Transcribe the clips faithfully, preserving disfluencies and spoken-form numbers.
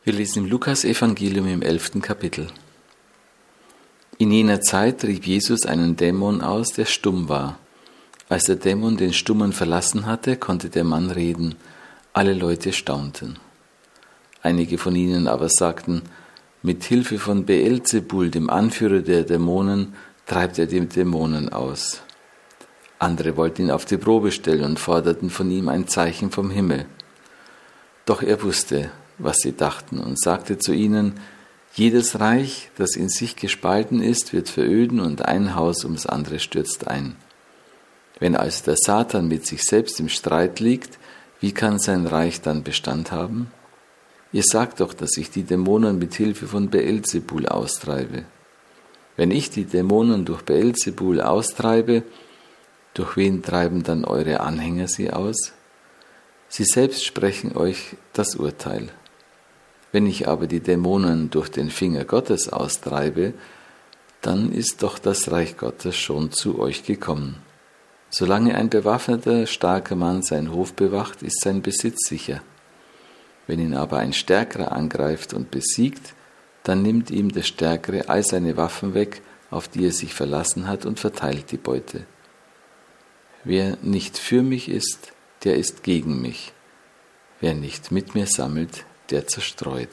Wir lesen im Lukas-Evangelium im elften Kapitel. In jener Zeit trieb Jesus einen Dämon aus, der stumm war. Als der Dämon den Stummen verlassen hatte, konnte der Mann reden. Alle Leute staunten. Einige von ihnen aber sagten, mit Hilfe von Beelzebul, dem Anführer der Dämonen, treibt er die Dämonen aus. Andere wollten ihn auf die Probe stellen und forderten von ihm ein Zeichen vom Himmel. Doch er wusste, was sie dachten, und sagte zu ihnen, jedes Reich, das in sich gespalten ist, wird veröden und ein Haus ums andere stürzt ein. Wenn also der Satan mit sich selbst im Streit liegt, wie kann sein Reich dann Bestand haben? Ihr sagt doch, dass ich die Dämonen mit Hilfe von Beelzebul austreibe. Wenn ich die Dämonen durch Beelzebul austreibe, durch wen treiben dann eure Anhänger sie aus? Sie selbst sprechen euch das Urteil. Wenn ich aber die Dämonen durch den Finger Gottes austreibe, dann ist doch das Reich Gottes schon zu euch gekommen. Solange ein bewaffneter, starker Mann seinen Hof bewacht, ist sein Besitz sicher. Wenn ihn aber ein Stärkerer angreift und besiegt, dann nimmt ihm der Stärkere all seine Waffen weg, auf die er sich verlassen hat, und verteilt die Beute. Wer nicht für mich ist, der ist gegen mich. Wer nicht mit mir sammelt, der zerstreut.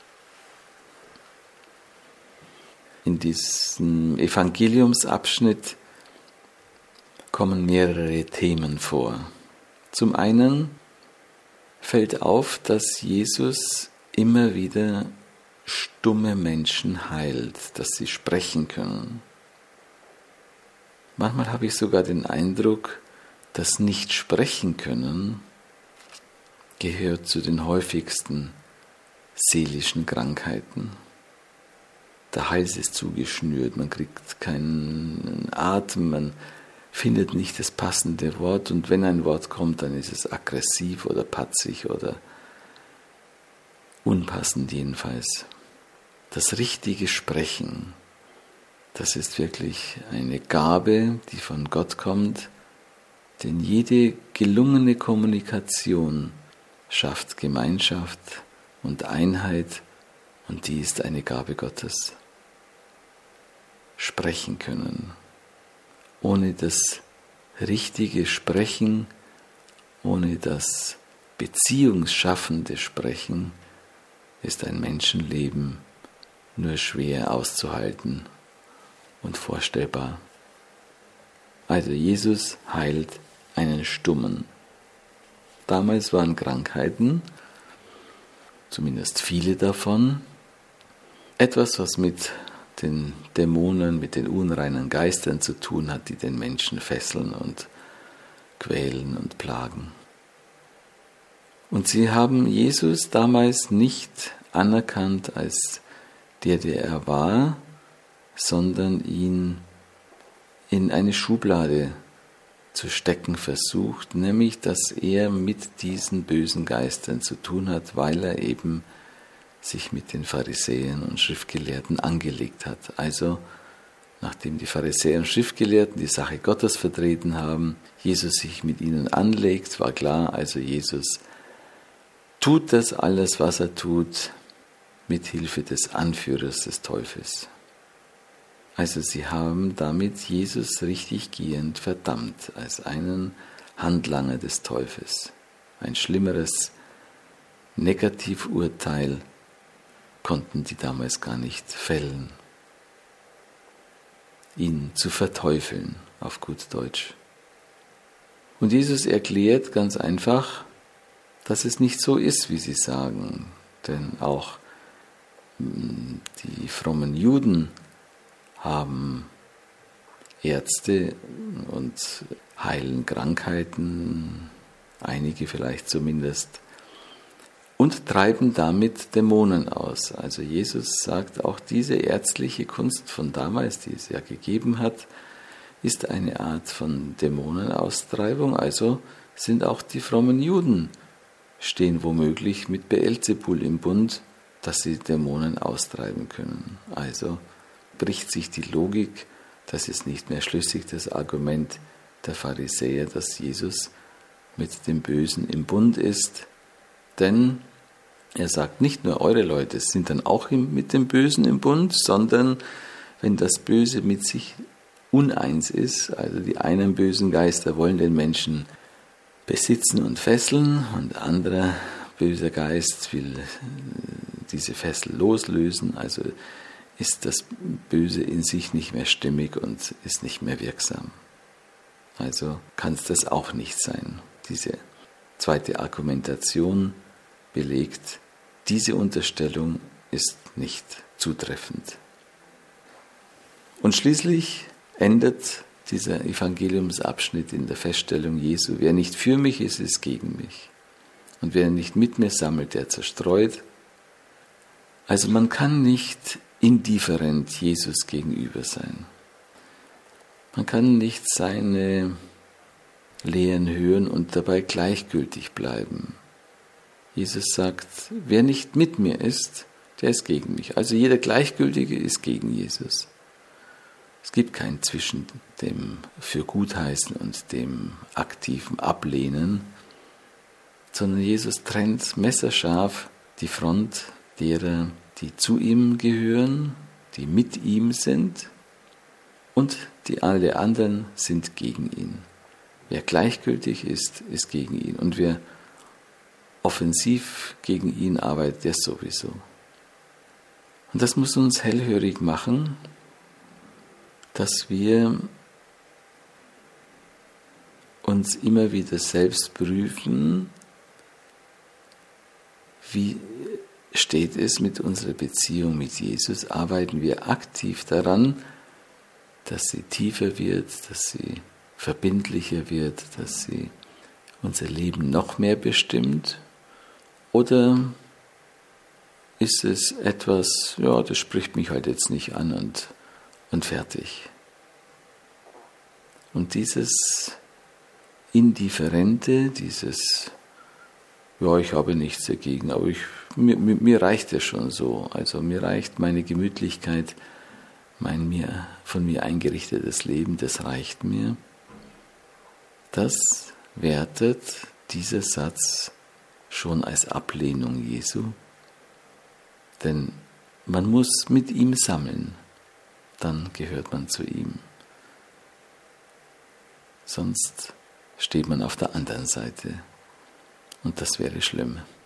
In diesem Evangeliumsabschnitt kommen mehrere Themen vor. Zum einen fällt auf, dass Jesus immer wieder stumme Menschen heilt, dass sie sprechen können. Manchmal habe ich sogar den Eindruck, das Nicht-Sprechen können gehört zu den häufigsten seelischen Krankheiten. Der Hals ist zugeschnürt, man kriegt keinen Atem, man findet nicht das passende Wort, und wenn ein Wort kommt, dann ist es aggressiv oder patzig oder unpassend jedenfalls. Das richtige Sprechen, das ist wirklich eine Gabe, die von Gott kommt, denn jede gelungene Kommunikation schafft Gemeinschaft und Einheit, und die ist eine Gabe Gottes. Sprechen können. Ohne das richtige Sprechen, ohne das beziehungsschaffende Sprechen ist ein Menschenleben nur schwer auszuhalten und vorstellbar. Also Jesus heilt einen Stummen. Damals waren Krankheiten, zumindest viele davon, etwas, was mit den Dämonen, mit den unreinen Geistern zu tun hat, die den Menschen fesseln und quälen und plagen. Und sie haben Jesus damals nicht anerkannt als der, der er war, sondern ihn in eine Schublade zu stecken versucht, nämlich, dass er mit diesen bösen Geistern zu tun hat, weil er eben sich mit den Pharisäern und Schriftgelehrten angelegt hat. Also, nachdem die Pharisäer und Schriftgelehrten die Sache Gottes vertreten haben, Jesus sich mit ihnen anlegt, war klar, also Jesus tut das alles, was er tut, mit Hilfe des Anführers des Teufels. Also sie haben damit Jesus richtiggehend verdammt als einen Handlanger des Teufels. Ein schlimmeres Negativurteil konnten die damals gar nicht fällen. Ihn zu verteufeln, auf gut Deutsch. Und Jesus erklärt ganz einfach, dass es nicht so ist, wie sie sagen. Denn auch die frommen Juden haben Ärzte und heilen Krankheiten, einige vielleicht zumindest, und treiben damit Dämonen aus. Also Jesus sagt, auch diese ärztliche Kunst von damals, die es ja gegeben hat, ist eine Art von Dämonenaustreibung. Also sind auch die frommen Juden, stehen womöglich mit Beelzebul im Bund, dass sie Dämonen austreiben können. Also bricht sich die Logik, das ist nicht mehr schlüssig, das Argument der Pharisäer, dass Jesus mit dem Bösen im Bund ist, denn Er sagt, nicht nur eure Leute sind dann auch mit dem Bösen im Bund, sondern wenn das Böse mit sich uneins ist, also die einen bösen Geister wollen den Menschen besitzen und fesseln und anderer böser Geist will diese Fessel loslösen, also ist das Böse in sich nicht mehr stimmig und ist nicht mehr wirksam. Also kann es das auch nicht sein. Diese zweite Argumentation belegt, diese Unterstellung ist nicht zutreffend. Und schließlich endet dieser Evangeliumsabschnitt in der Feststellung Jesu, wer nicht für mich ist, ist gegen mich. Und wer nicht mit mir sammelt, der zerstreut. Also man kann nicht indifferent Jesus gegenüber sein. Man kann nicht seine Lehren hören und dabei gleichgültig bleiben. Jesus sagt, wer nicht mit mir ist, der ist gegen mich. Also jeder Gleichgültige ist gegen Jesus. Es gibt kein zwischen dem Fürgutheißen und dem aktiven Ablehnen, sondern Jesus trennt messerscharf die Front derer, die zu ihm gehören, die mit ihm sind, und die alle anderen sind gegen ihn. Wer gleichgültig ist, ist gegen ihn. Und wer offensiv gegen ihn arbeitet, der sowieso. Und das muss uns hellhörig machen, dass wir uns immer wieder selbst prüfen, wie steht es mit unserer Beziehung mit Jesus? Arbeiten wir aktiv daran, dass sie tiefer wird, dass sie verbindlicher wird, dass sie unser Leben noch mehr bestimmt? Oder ist es etwas, ja, das spricht mich halt jetzt nicht an und, und fertig? Und dieses Indifferente, dieses, ja, ich habe nichts dagegen, aber ich, mir, mir reicht es schon so. Also mir reicht meine Gemütlichkeit, mein mir, von mir eingerichtetes Leben, das reicht mir. Das wertet dieser Satz schon als Ablehnung Jesu. Denn man muss mit ihm sammeln, dann gehört man zu ihm. Sonst steht man auf der anderen Seite und das wäre schlimm.